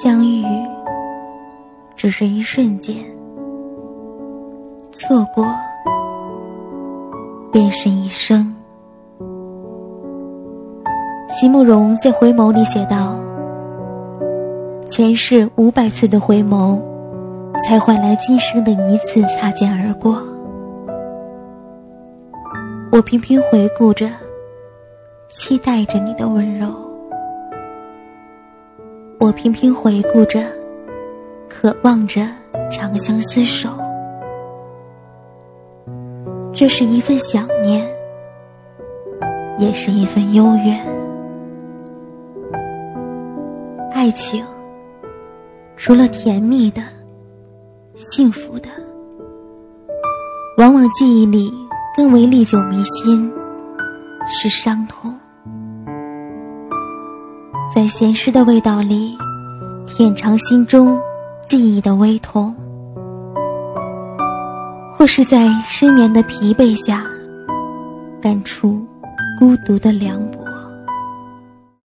相遇只是一瞬间，错过便是一生。席慕容在回眸里写道，前世500次的回眸，才换来今生的一次擦肩而过。我频频回顾着，期待着你的温柔，我频频回顾着，渴望着长相厮守。这是一份想念，也是一份幽怨。爱情除了甜蜜的、幸福的，往往记忆里更为历久弥新，是伤痛。在咸湿的味道里舔尝心中记忆的微痛，或是在失眠的疲惫下感触孤独的凉薄。